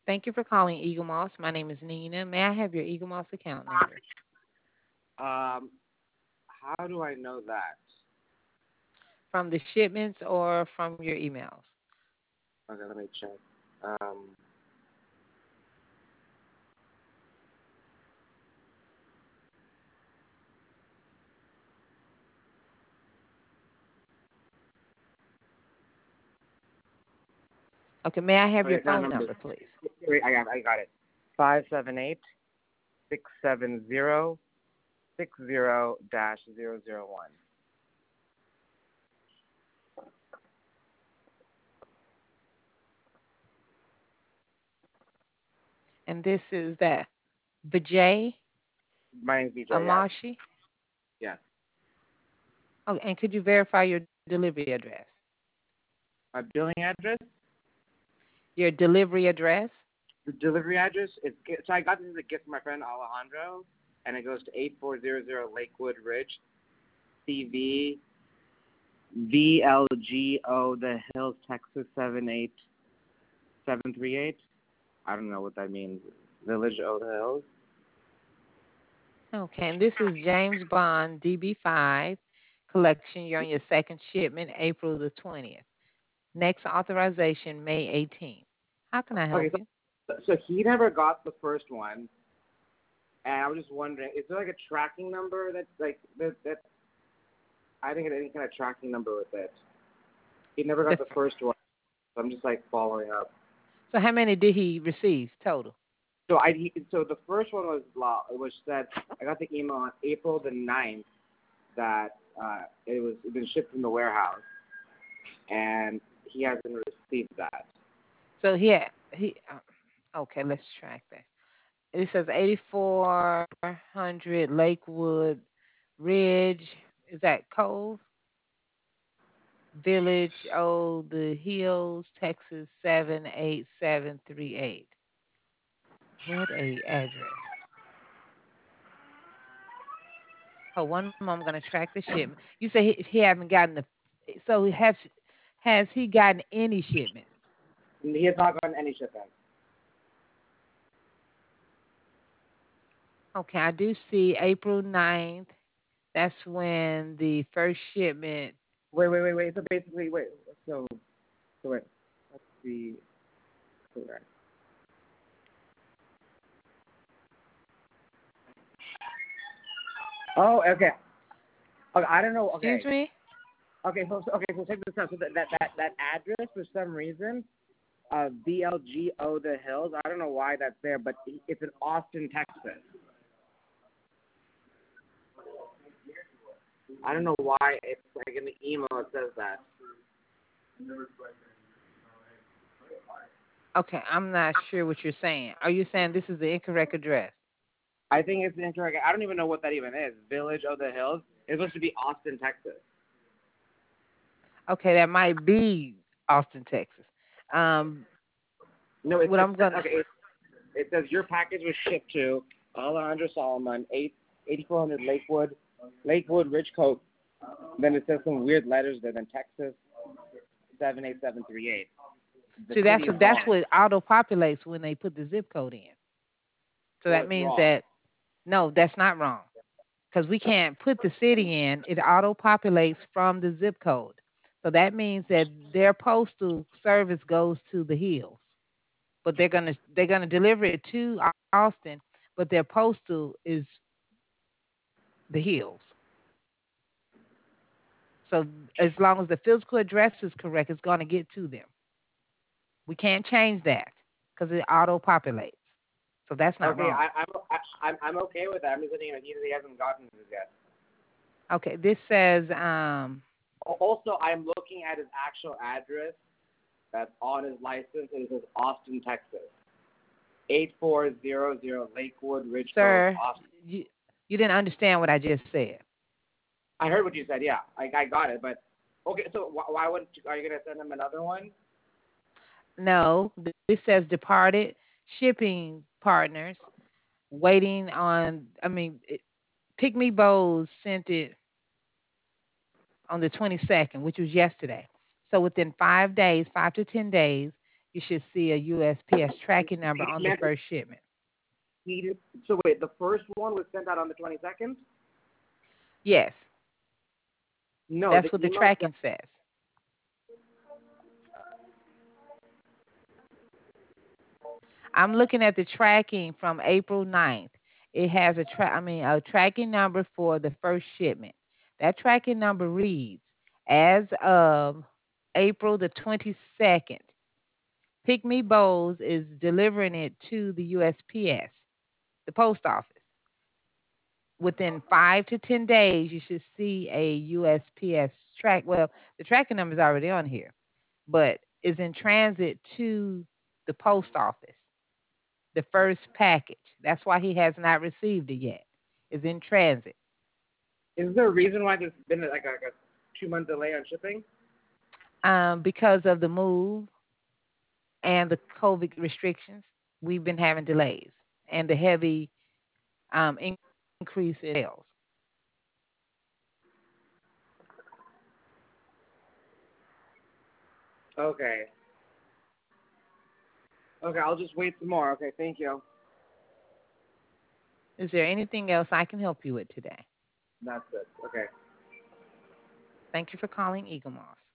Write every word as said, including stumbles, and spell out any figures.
Thank you for calling Eagle Moss. My name is Nina. May I have your Eagle Moss account number? Um, how do I know that? From the shipments or from your emails? Okay, let me check. Um, Okay, may I have okay, your account phone number. number, please? Wait, I got, I got it. Five seven eight six seven zero six zero dash zero zero one. And this is that Vijay My name's B J. Yes. Amashi. Yes. Oh, and could you verify your delivery address? My billing address. Your delivery address? The delivery address is so I got this as a gift from my friend Alejandro, and it goes to eight four zero zero Lakewood Ridge, C V V L G O The Hills, Texas seven eight seven three eight. I don't know what that means. Village O The Hills. Okay, and this is James Bond D B five collection. You're on your second shipment, April the twentieth. Next authorization, May eighteenth. How can I help Okay, you? so so he never got the first one, and I was just wondering, is there like a tracking number that's like that that I didn't get any kind of tracking number with it. He never The, got the first one, so I'm just like following up. so how many did he receive total? So I he, so the first one was law. It was said I got the email on April the ninth that uh, it was it been shipped from the warehouse, and he hasn't received that. So he had, he uh, okay, let's track that. It says eighty-four hundred Lakewood Ridge. Is that Cove Village? Oh, the Hills, Texas seven eight seven three eight. What a address. Oh, one moment. I'm gonna track the shipment. You say he, he haven't gotten the. So he has has he gotten any shipment? He has not gotten any shipment. Okay, I do see April ninth. That's when the first shipment. Wait, wait, wait, wait. So basically, wait. So, so wait. Let's see. Correct. Oh, okay. Okay, I don't know. Excuse Okay. me? Okay, so, so okay, so check this out. So that that that, that address for some reason, uh, B L G O The Hills. I don't know why that's there, but it's in Austin, Texas. I don't know why it's like in the email it says that. Okay, I'm not sure what you're saying. Are you saying this is the incorrect address? I think it's incorrect. I don't even know what that even is. Village of the Hills. It's supposed to be Austin, Texas. Okay, that might be Austin, Texas. Um, No, it's, what it's I'm gonna. okay. It, it says your package was shipped to Alejandro Solomon, eight eighty four hundred Lakewood, Lakewood Ridge Coat. Then it says some weird letters there. Then Texas seven eight seven three eight. The See, that's city is that's wrong. what auto populates when they put the zip code in. So Well, that it's means wrong. that no, that's not wrong because we can't put the city in. It auto populates from the zip code. So that means that their postal service goes to the hills, but they're gonna they're gonna deliver it to Austin, but their postal is the hills. So as long as the physical address is correct, it's gonna get to them. We can't change that because it auto populates. So that's not Okay, wrong. I, I'm I, I'm I'm okay with that. I'm just saying he, he hasn't gotten this yet. Okay, this says um Also, I'm looking at his actual address that's on his license, and it says Austin, Texas. eight four zero zero Lakewood Ridge Code, sir, Austin. you you didn't understand what I just said. I heard what you said. Yeah, I I got it. But okay, so wh- why wouldn't you, are you gonna send him another one? No, this says departed shipping partners waiting on. I mean, it, Pick Me Bowes sent it on the twenty-second, which was yesterday. So within five days, five to ten days, you should see a U S P S tracking number He on the meant first shipment. he did, so wait, the first one was sent out on the twenty-second? Yes, No, that's the what the email said, tracking says. I'm looking at the tracking from April ninth. It has a tra- I mean a tracking number for the first shipment. That tracking number reads as of April the twenty-second. Pick Me Bowls is delivering it to the U S P S, the post office. Within five to ten days, you should see a U S P S track. Well, the tracking number is already on here, but is in transit to the post office. The first package. That's why he has not received it yet. Is in transit. is there a reason why there's been like a, like a two month delay on shipping? Um, because of the move and the COVID restrictions, we've been having delays and the heavy um, increase in sales. Okay. Okay, I'll just wait some more. Okay, thank you. Is there anything else I can help you with today? That's it. Okay. Thank you for calling Eagle Moss.